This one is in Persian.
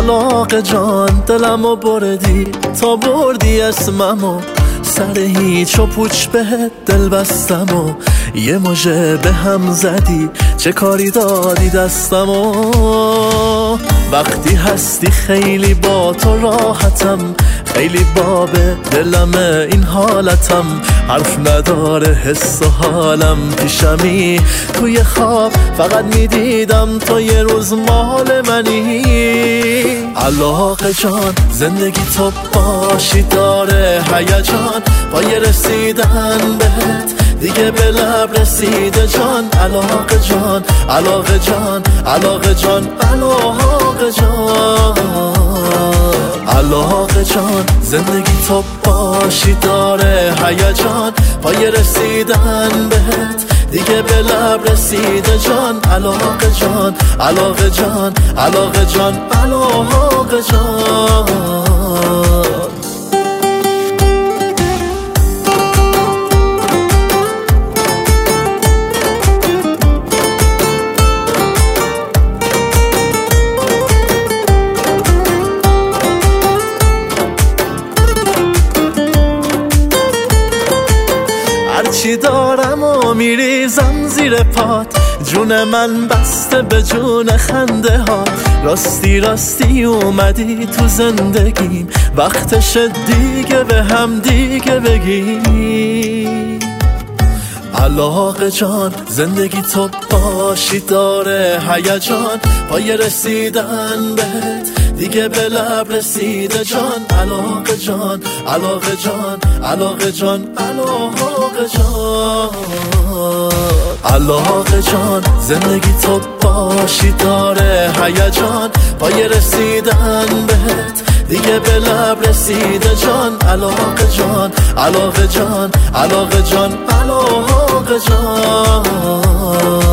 علاقه جان دلمو بردی تا بردی اسممو، سر هیچ و پوچ بهت دل بستم و یه مژه به هم زدی، چه کاری دادی دستمو. وقتی هستی خیلی با تو راحتم، خیلی باب دلم این حالتم، حرف نداره حس و حالم، پیشمی توی خواب فقط میدیدم تو یه روز مال منی. علاقه جان زندگی تو باشی داره هیجان، با یه رسیدن بهت دیگه به لب رسیده جان. علاقه جان علاقه جان علاقه جان علاقه جان علاقه جان زندگی تو باشی داره هیجان، با یه رسیدن بهت دیگه به لب رسیده جان. علاقه جان علاقه جان علاقه جان علاقه جان. هرچی دارم و میریزم زیر پات، جون من بسته به جون خنده ها. راستی راستی اومدی تو زندگیم، وقتش دیگه به هم دیگه بگیم. علاقه جان زندگی تو باشی داره هیجان، با یه رسیدن بهت دیگه به لب رسیده جان. علاقه جان علاقه جان علاقه جان علاقه جان علاقه جان زندگی تو باشی داره هیجان، با یه رسیدن بهت دیگه به لب رسیده جان. علاقه جان علاقه جان علاقه جان علاقه جان